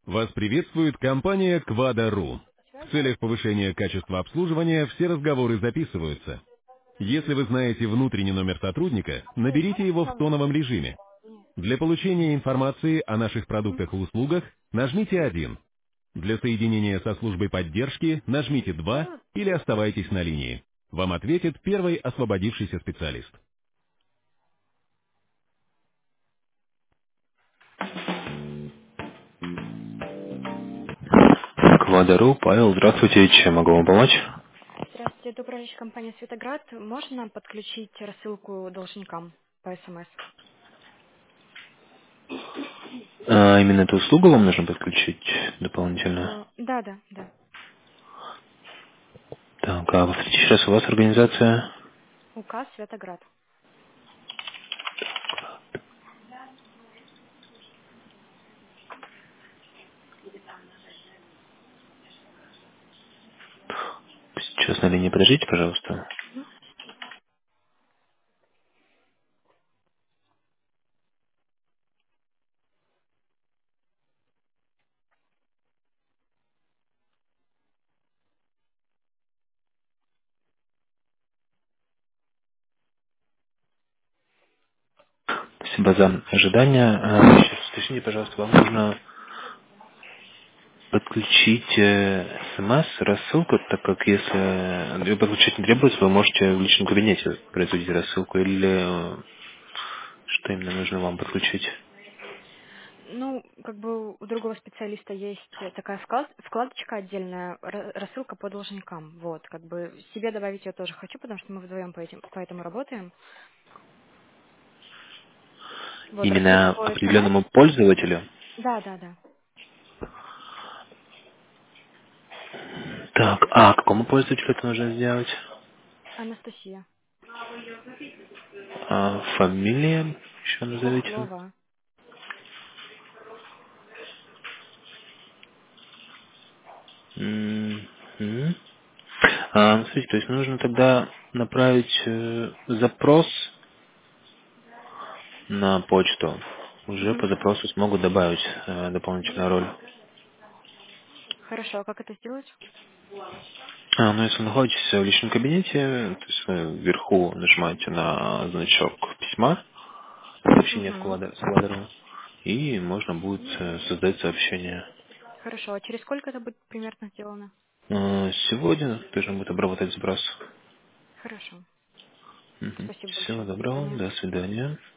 Вас приветствует компания Quadro.ru. В Связи? целях повышения качества обслуживания все разговоры записываются. Если вы знаете внутренний номер сотрудника, Ой, наберите можешь его в нам тоновом режиме. Нет. Для получения информации о наших продуктах и услугах нажмите 1. Для соединения со службой поддержки нажмите 2 Делают? или оставайтесь на линии. Вам ответит первый освободившийся специалист. Квадару, Павел, здравствуйте, чем могу вам помочь? Здравствуйте, добрый вечер, компания Светоград. Можно нам подключить рассылку должникам по СМС? Именно эту услугу вам нужно подключить дополнительно? Да, да, да. Так, а повторите еще раз, у вас организация? УК Светоград. Сейчас на линии подождите, пожалуйста. Спасибо за ожидание. Сейчас уточните, пожалуйста, вам нужно подключить смс, рассылку, так как если подключить не требуется, вы можете в личном кабинете производить рассылку, или что именно нужно вам подключить? Ну, как бы у другого специалиста есть такая вкладочка отдельная, рассылка по должникам. Вот, как бы себе добавить ее тоже хочу, потому что мы вдвоем по этому работаем. Вот, рассылка Именно по СМС. определенному пользователю? Да, да, да. Так, а какому пользователю это нужно сделать? Анастасия. Фамилия еще назовите. Хохлова. Мгм. Смотрите, то есть нужно тогда направить запрос на почту. Уже Мгм. по запросу смогут добавить дополнительную роль. Хорошо, а как это сделать? Ну, если вы находитесь в личном кабинете, то есть вы вверху нажимаете на значок письма, сообщение в Угу. квадру, и можно будет создать сообщение. Хорошо, а через сколько это будет примерно сделано? Сегодня должен будет обработать запрос. Хорошо. Мгм. Спасибо Всего большое. До доброго, свидания. до свидания.